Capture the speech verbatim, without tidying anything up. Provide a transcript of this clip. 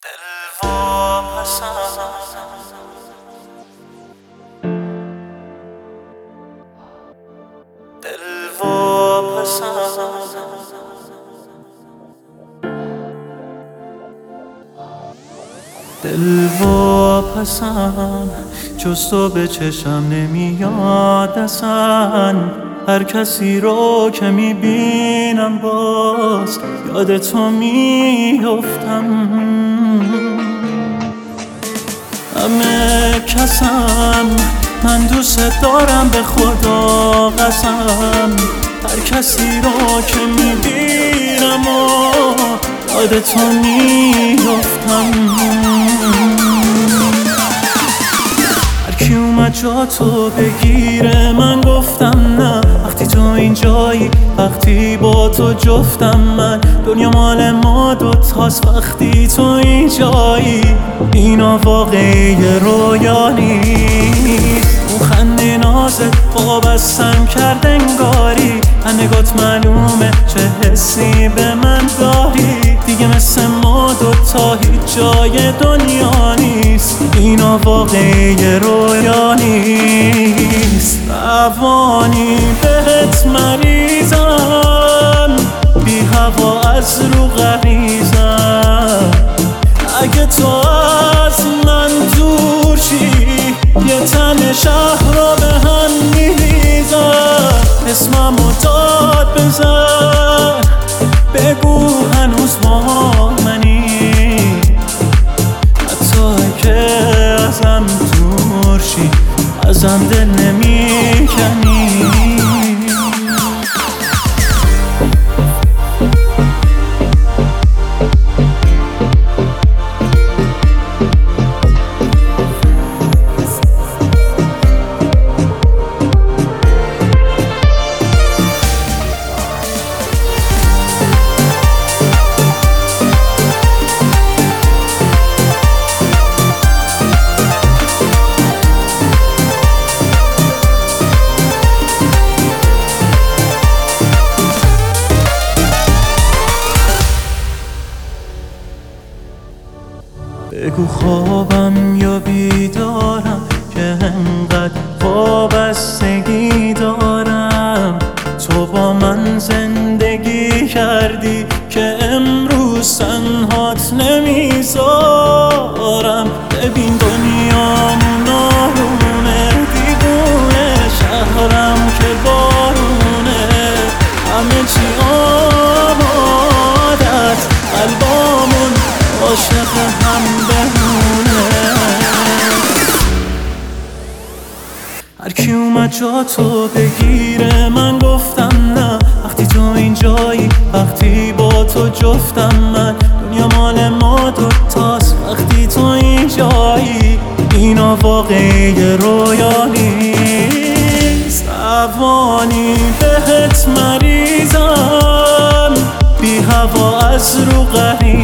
دل واپسم دل واپسم دل واپسم جز تو به چشم نمیاد اصلا. هر کسی رو که میبینم باز یاد تو میفتم. همه کسم من دوست دارم به خدا قسم. هر کسی رو که میبینم و یاد تو میفتم. هرکی اومد جا تو بگیره من گفتم نه. وقتی تو اینجایی وقتی با تو جفتم من. دنیا مال ما دوتاست وقتی تو اینجایی. اینا واقعی رویا نیست. اون خنده نازت وابستم کرد انگاری. نگات معلومه چه حسی به من داری. دیگه مثل ما دوتا هیچ جای دنیا نیست. اینا واقعی رویا نیست. روانی بهت مریضم بی هوا از رو غریزم. اگه تو از من دور شی یه تن شهر رو به هم میریزم. اسممو داد بزن بگو هنوز با منی. حتی که ازم دور شی ازم دل نمیکنی. بگو خوابم یا بیدارم که انقدر وابستگی دارم. تو با من زندگی کردی که امروز تنهات نمیذارم. ببین دنیامون آرومه دیوونه شهرم که بارونه. همه چی آماده است قلبامون عاشق هم بمونه. هرکی اومد جا تو بگیره من گفتم نه. وقتی تو اینجایی وقتی با تو جفتم من. دنیا مال ما دوتاست وقتی تو اینجایی. اینا واقعی رویا نیست. روانی بهت مریضم بی هوا از رو غریزم.